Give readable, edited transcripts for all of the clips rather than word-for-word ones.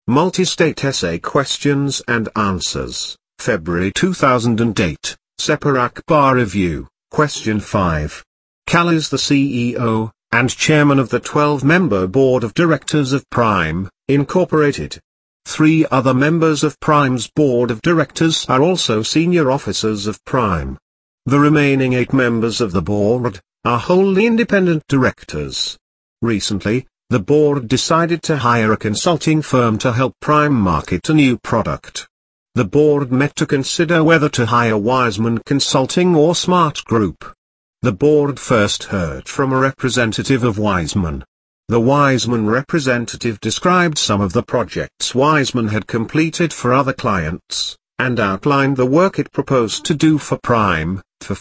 Multi-State Essay Questions and Answers, February 2008, Separak Bar Review, Question 5. Cal is the CEO and chairman of the 12-member board of directors of Prime, Incorporated. 3 other members of Prime's board of directors are also senior officers of Prime. The remaining 8 members of the board are wholly independent directors. Recently, the board decided to hire a consulting firm to help Prime market a new product. The board met to consider whether to hire Wiseman Consulting or Smart Group. The board first heard from a representative of Wiseman. The Wiseman representative described some of the projects Wiseman had completed for other clients, and outlined the work it proposed to do for Prime, for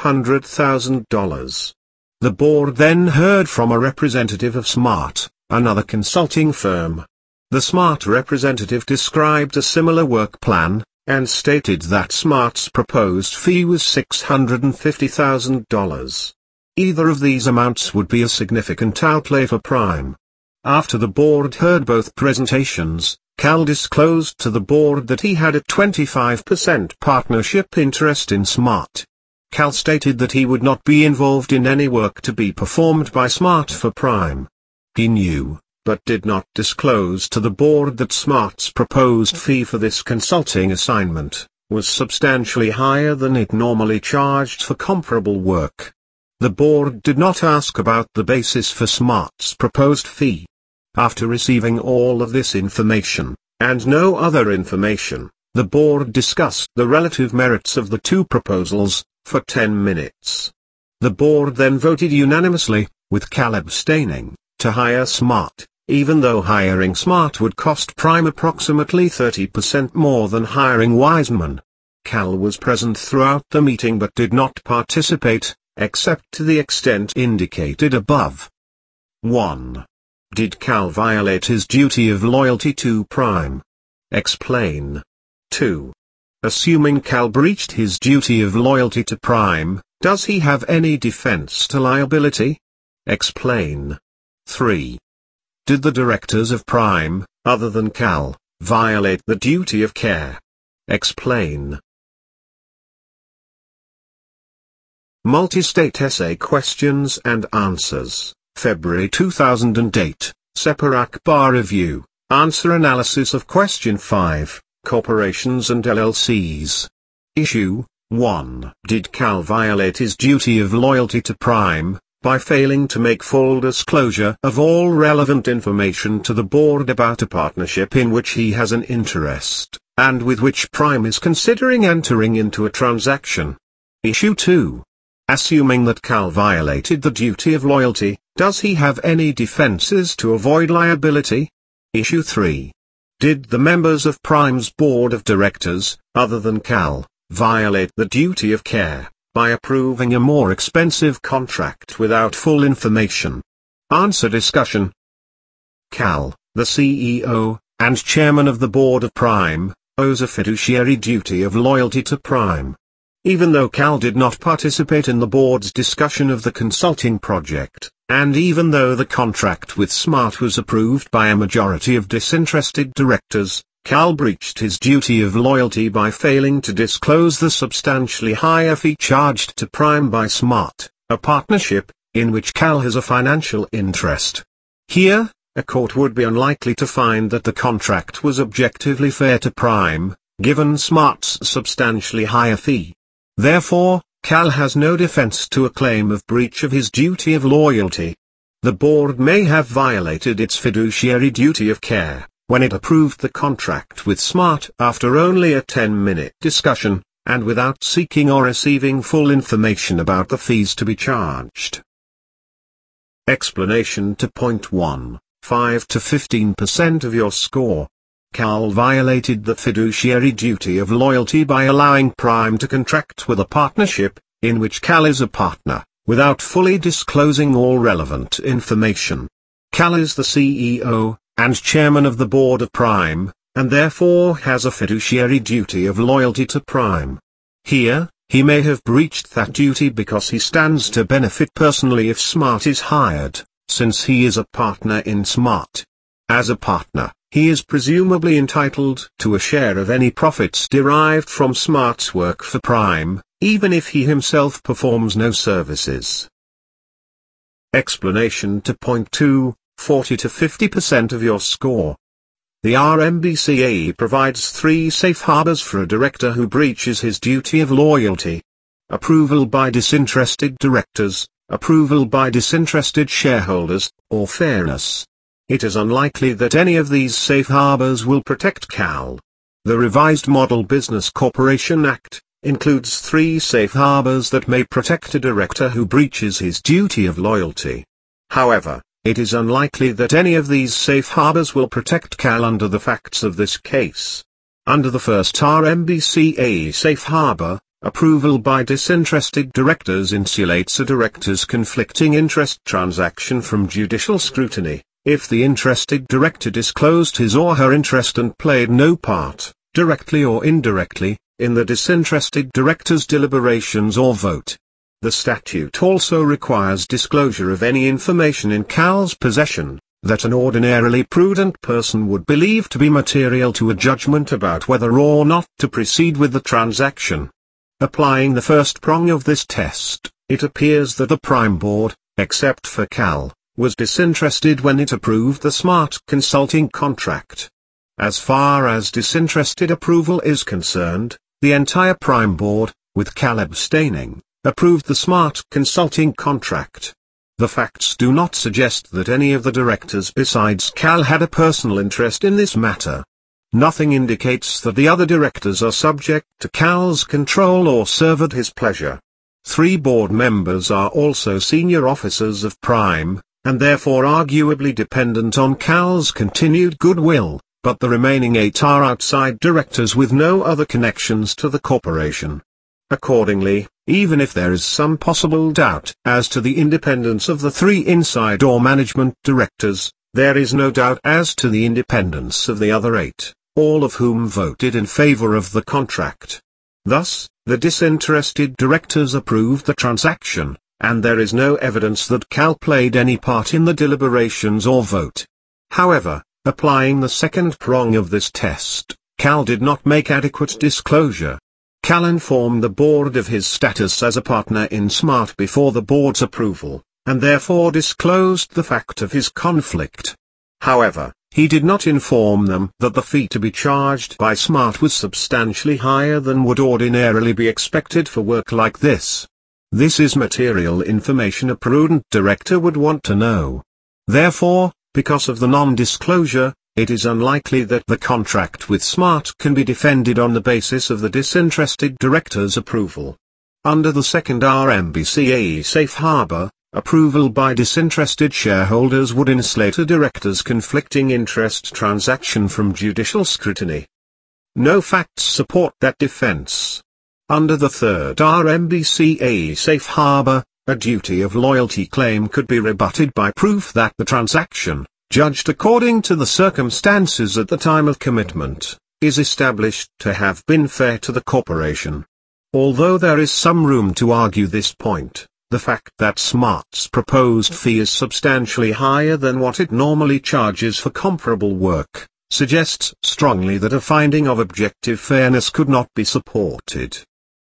$500,000. The board then heard from a representative of Smart, another consulting firm. The Smart representative described a similar work plan, and stated that Smart's proposed fee was $650,000. Either of these amounts would be a significant outlay for Prime. After the board heard both presentations, Cal disclosed to the board that he had a 25% partnership interest in Smart. Cal stated that he would not be involved in any work to be performed by Smart for Prime. He knew, but did not disclose to the board that Smart's proposed fee for this consulting assignment was substantially higher than it normally charged for comparable work. The board did not ask about the basis for Smart's proposed fee. After receiving all of this information, and no other information, the board discussed the relative merits of the 2 proposals, for 10 minutes. The board then voted unanimously, with Cal abstaining, to hire Smart, even though hiring Smart would cost Prime approximately 30% more than hiring Wiseman. Cal was present throughout the meeting but did not participate, except to the extent indicated above. 1. Did Cal violate his duty of loyalty to Prime? Explain. 2. Assuming Cal breached his duty of loyalty to Prime, does he have any defense to liability? Explain. 3. Did the directors of Prime, other than Cal, violate the duty of care? Explain. Multi-State Essay Questions and Answers, February 2008, Separak Bar Review, Answer Analysis of Question 5. Corporations and LLCs. Issue 1. Did Cal violate his duty of loyalty to Prime, by failing to make full disclosure of all relevant information to the board about a partnership in which he has an interest, and with which Prime is considering entering into a transaction? Issue 2. Assuming that Cal violated the duty of loyalty, does he have any defenses to avoid liability? Issue 3. Did the members of Prime's board of directors, other than Cal, violate the duty of care, by approving a more expensive contract without full information? Answer discussion. Cal, the CEO, and chairman of the board of Prime, owes a fiduciary duty of loyalty to Prime. Even though Cal did not participate in the board's discussion of the consulting project, and even though the contract with Smart was approved by a majority of disinterested directors, Cal breached his duty of loyalty by failing to disclose the substantially higher fee charged to Prime by Smart, a partnership, in which Cal has a financial interest. Here, a court would be unlikely to find that the contract was objectively fair to Prime, given Smart's substantially higher fee. Therefore, Cal has no defense to a claim of breach of his duty of loyalty. The board may have violated its fiduciary duty of care, when it approved the contract with Smart after only a 10-minute discussion, and without seeking or receiving full information about the fees to be charged. Explanation to point 1, 5 to 15% of your score. Cal violated the fiduciary duty of loyalty by allowing Prime to contract with a partnership, in which Cal is a partner, without fully disclosing all relevant information. Cal is the CEO, and chairman of the board of Prime, and therefore has a fiduciary duty of loyalty to Prime. Here, he may have breached that duty because he stands to benefit personally if Smart is hired, since he is a partner in Smart. As a partner, he is presumably entitled to a share of any profits derived from Smart's work for Prime, even if he himself performs no services. Explanation to point 2, 40 to 50% of your score. The RMBCAE provides 3 safe harbors for a director who breaches his duty of loyalty. Approval by disinterested directors, approval by disinterested shareholders, or fairness. It is unlikely that any of these safe harbors will protect CAL. The revised Model Business Corporation Act includes 3 safe harbors that may protect a director who breaches his duty of loyalty. However, it is unlikely that any of these safe harbors will protect CAL under the facts of this case. Under the first RMBCAE safe harbor, approval by disinterested directors insulates a director's conflicting interest transaction from judicial scrutiny. If the interested director disclosed his or her interest and played no part, directly or indirectly, in the disinterested director's deliberations or vote. The statute also requires disclosure of any information in CAL's possession, that an ordinarily prudent person would believe to be material to a judgment about whether or not to proceed with the transaction. Applying the first prong of this test, it appears that the Prime Board, except for CAL, was disinterested when it approved the Smart Consulting contract. As far as disinterested approval is concerned, the entire Prime Board, with CAL abstaining, approved the Smart Consulting contract. The facts do not suggest that any of the directors besides CAL had a personal interest in this matter. Nothing indicates that the other directors are subject to CAL's control or serve at his pleasure. 3 board members are also senior officers of Prime, and therefore arguably dependent on CAL's continued goodwill, but the remaining 8 are outside directors with no other connections to the corporation. Accordingly, even if there is some possible doubt as to the independence of the 3 inside or management directors, there is no doubt as to the independence of the other 8, all of whom voted in favor of the contract. Thus, the disinterested directors approved the transaction, and there is no evidence that CAL played any part in the deliberations or vote. However, applying the second prong of this test, CAL did not make adequate disclosure. CAL informed the board of his status as a partner in Smart before the board's approval, and therefore disclosed the fact of his conflict. However, he did not inform them that the fee to be charged by Smart was substantially higher than would ordinarily be expected for work like this. This is material information a prudent director would want to know. Therefore, because of the non-disclosure, it is unlikely that the contract with Smart can be defended on the basis of the disinterested director's approval. Under the second RMBCAE safe harbor, approval by disinterested shareholders would insulate a director's conflicting interest transaction from judicial scrutiny. No facts support that defense. Under the third RMBCAE safe harbor, a duty of loyalty claim could be rebutted by proof that the transaction, judged according to the circumstances at the time of commitment, is established to have been fair to the corporation. Although there is some room to argue this point, the fact that Smart's proposed fee is substantially higher than what it normally charges for comparable work, suggests strongly that a finding of objective fairness could not be supported.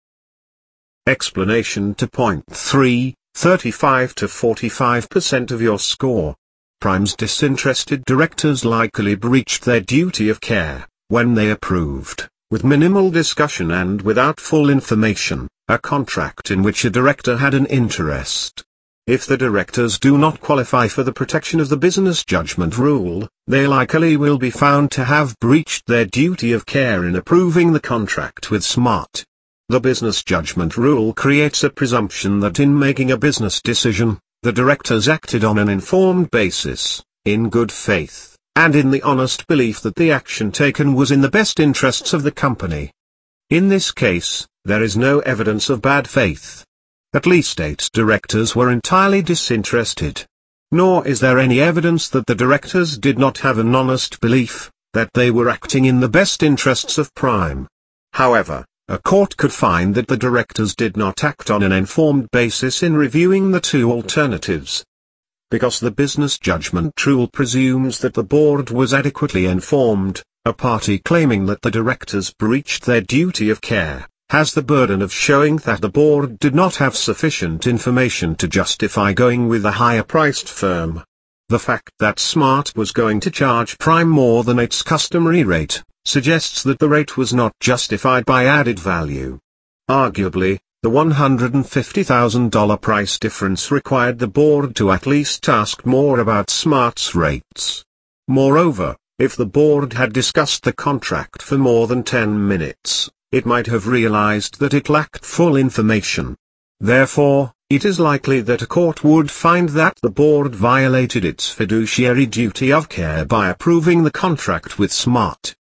Explanation to point 3, 35 to 45% of your score. Prime's disinterested directors likely breached their duty of care, when they approved, with minimal discussion and without full information, a contract in which a director had an interest. If the directors do not qualify for the protection of the business judgment rule, they likely will be found to have breached their duty of care in approving the contract with Smart. The business judgment rule creates a presumption that in making a business decision, the directors acted on an informed basis, in good faith, and in the honest belief that the action taken was in the best interests of the company. In this case, there is no evidence of bad faith. At least 8 directors were entirely disinterested. Nor is there any evidence that the directors did not have an honest belief that they were acting in the best interests of Prime. However, a court could find that the directors did not act on an informed basis in reviewing the 2 alternatives. because the business judgment rule presumes that the board was adequately informed. A party claiming that the directors breached their duty of care has the burden of showing that the board did not have sufficient information to justify going with a higher-priced firm. The fact that Smart was going to charge Prime more than its customary rate suggests that the rate was not justified by added value. Arguably, the $150,000 price difference required the board to at least ask more about Smart's rates. Moreover, if the board had discussed the contract for more than 10 minutes, it might have realized that it lacked full information. Therefore, it is likely that a court would find that the board violated its fiduciary duty of care by approving the contract with Smart.